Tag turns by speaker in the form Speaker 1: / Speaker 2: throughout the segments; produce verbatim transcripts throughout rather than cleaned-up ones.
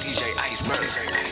Speaker 1: D J Iceberg.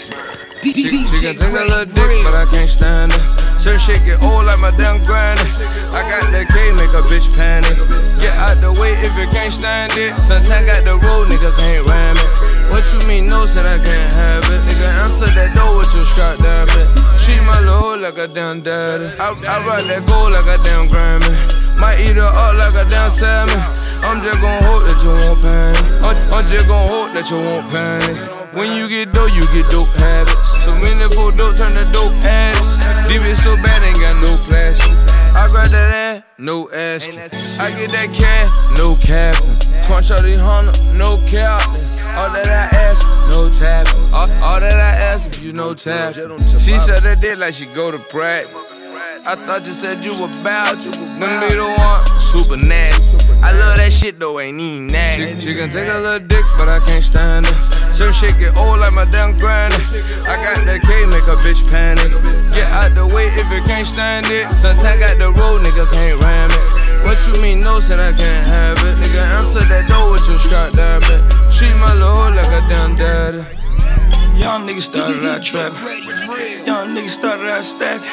Speaker 2: She can take a little dick, but I can't stand her. Certain shit get old like my damn granny. I got that K, make a bitch panic. Get out the way if you can't stand it. Sometimes got the road, nigga can't ram it. What you mean, no, said I can't have it. Nigga, answer that door with your strap, damn it. Treat my little hoe like a damn daddy. I, I ride that gold like a damn Grammy. Might eat her up like a damn salmon. I'm just gon' hope that you won't panic. I'm, I'm just gon' hope that you won't panic. When you get dope, you get dope habits. So many for dope turn to dope addicts. Deep it so bad, ain't got no plastic. I grab that ass, no asking. I get that cash, no capping. Crunch all these hundred, no capping. All that I ask, no tapping. All, all that I ask, you no tapping. She said that dick like she go to practice. I thought you said you about you. Gonna be the one, super nasty. I love that shit though, ain't even nasty. She, she can take a little dick, but I can't stand her. Certain shit get old like my damn granny. I got that K, make a bitch panic. Get out the way if you can't stand it. Sometimes got the road, nigga can't ram it. What you mean, no, said I can't have it. Nigga, answer that door with your strap, damn it. Treat my little hoe like a damn daddy.
Speaker 3: Young nigga started out trapping. Young nigga started out stacking.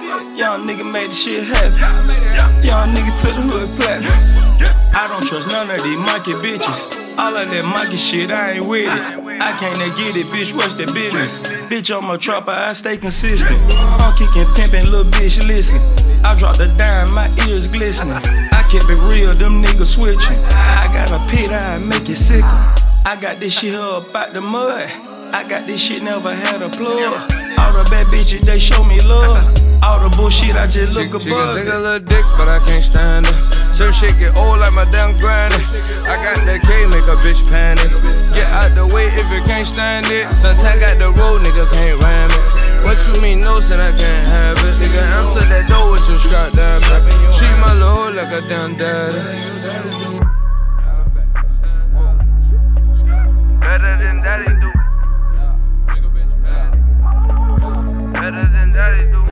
Speaker 3: Young nigga made the shit happen. Young nigga took the hood platinum. I don't trust none of these monkey bitches. All of that monkey shit, I ain't with it. I can't get it, bitch, what's the business? Bitch, I'm a trapper, I stay consistent. I'm kicking, pimpin', little bitch, listen. I dropped a dime, my ears glistening. I kept it real, them niggas switching. I got a pit, I make it sicker. I got this shit here up out the mud. I got this shit, never had a plug. All the bad bitches, they show me love. All the bullshit, I just look above.
Speaker 2: She can take a little dick, but I can't stand her. Certain shit get old like my damn granny. I got that K, make a bitch panic. Get out the way if you can't stand it. Sometimes got the road, nigga can't ram it. What you mean, no, said I can't have it. Nigga, answer that door with your strap, damn it. Treat my little hoe like a damn daddy.